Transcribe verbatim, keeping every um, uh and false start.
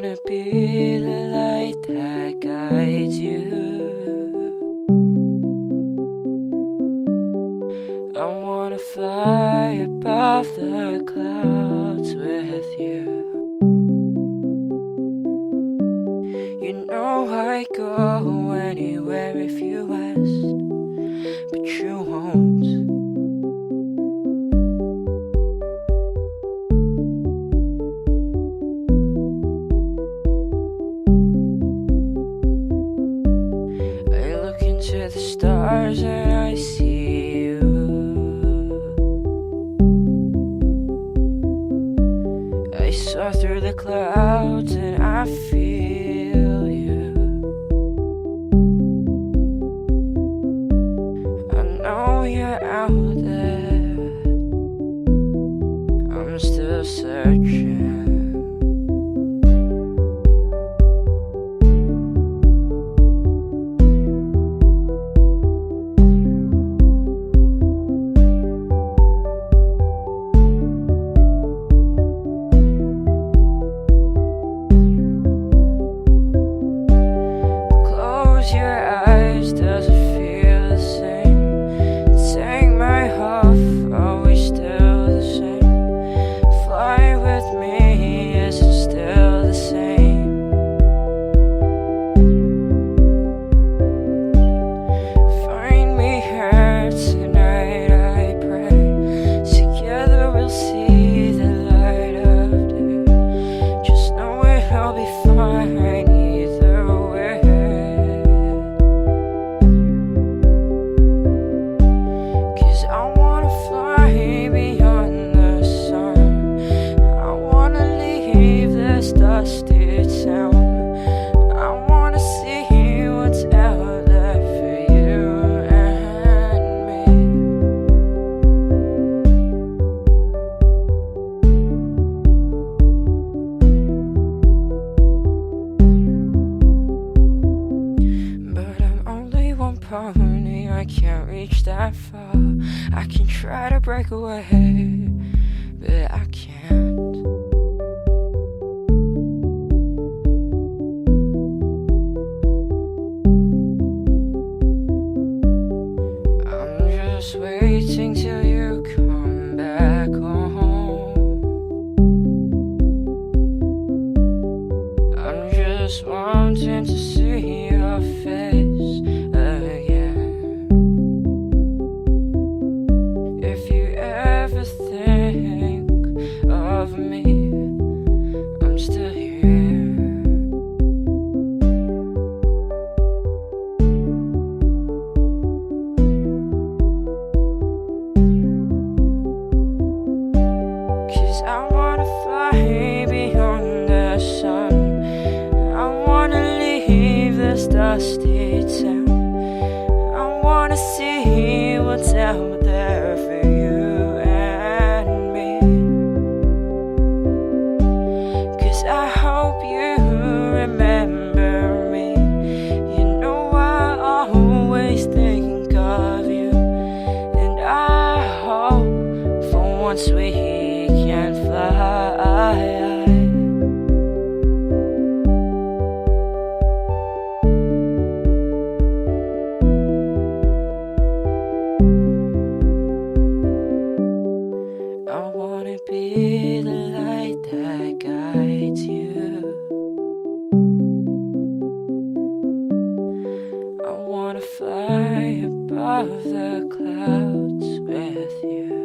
wanna be the light that guides you. I wanna fly above the clouds with you. You know I'd go anywhere if you asked, but you won't. I look into the stars and I see you. I saw through the clouds and I feel you. I know you're out there, I'm still searching. Your eyes, does it feel the same? Take my half, are we still the same? Fly with me, is it still the same? Find me here tonight, I pray. Together we'll see the light of day. Just know it'll be fine either way. Dusty town, I wanna see what's out there for you and me. But I'm only one pony, I can't reach that far. I can try to break away, but I can't. Just waiting till you come back home. I'm just wanting to see your face again. If you ever think of me, I'm still here. I wanna fly beyond the sun. I wanna leave this dusty town. I wanna see what's out there for you and me. 'Cause I hope you remember me. You know I always think of you. And I hope for once we can fly. I wanna be the light that guides you. I wanna fly above the clouds with you.